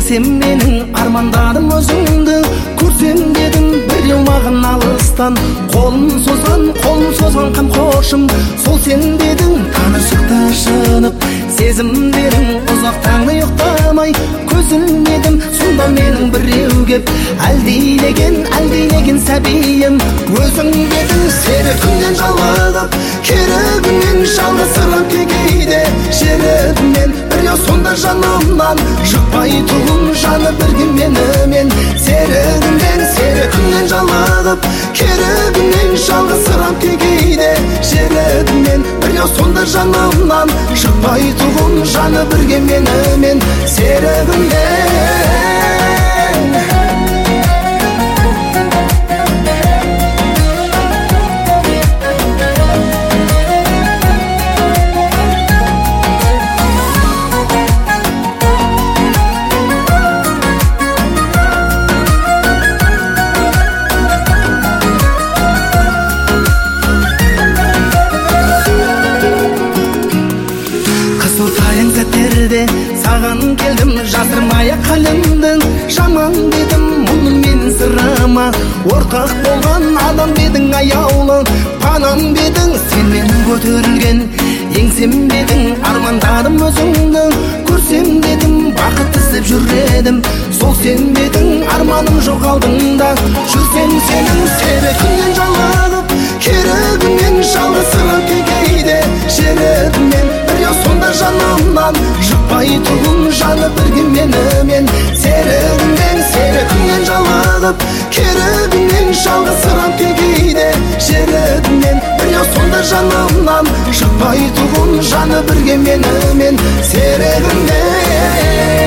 еңсем менің армандарым өзіңді көрсем дедім біреу маған алыстан қолын созған қамқоршым сол сен дедің танышықта шынып сезімдерің ұзақ таңды ұйықтамай көз ілмедім сонда менің біреу кеп әлдилеген сәбиім өзің дедің серігімнен жалығып керегімнен жалғызсырап кейде жерігімнен біреу сонда жанымнан шықпай тұғын жаны бірге менімен серігімнен жалығып керегімнен жалғызсырап кейде жерігімнен біреу сонда жанымнан шықпай тұғын жаны бірге менімен серігімнен саған келдім жасырмай қалімдің жаман дедім мұны мен сырама ортақ болған адам бедің аяулы панам бедің сенмен көтерілген еңсем бедің армандарым өзіңді көрсем дедім бақыт іздеп жүр едім сол сен бедің арманым жоқ алдыңда жүрсем сенің серігіңнен жалығып керегіңнен жалғызсырап кейде жерігімнен біреу сонда жанымнан шықпай тұғын жаны бірге менімен серігіңнен жалығып керегіңнен жалғызсырап кейде жерігімнен біреу сонда жанымнан шықпай тұғын жаны бірге менімен серігіңнен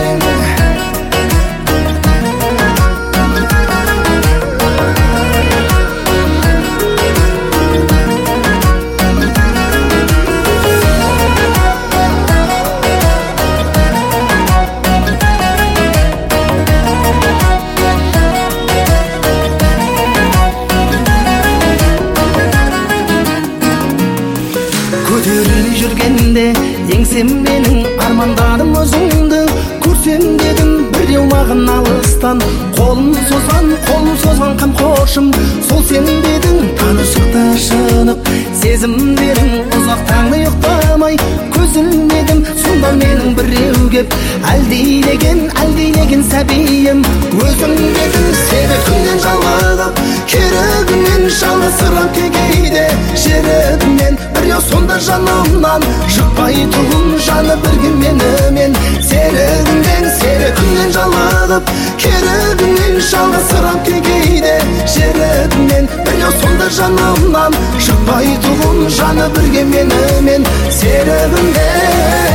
көтеріліп жүргенде еңсем менің армандарым өзіңді көрсем дедім біреу маған алыстан қолын созған қамқоршым сол сен дедің танышықта шынып сезімдерің ұзақ таңды ұйықтамай көз ілмедім сонда менің біреу кеп әлдилеген сәбиім өзің дедің серігімнен жалығып керегімнен жалғызсырап кейде жерігімнен біреу сонда жанымнан шықпай тұғын жаны бірге менімен серігімнен жалығып керегімнен жалғызсырап кейде жерігімнен біреу сонда жанымнан шықпай тұғын жаны бірге менімен серігімнен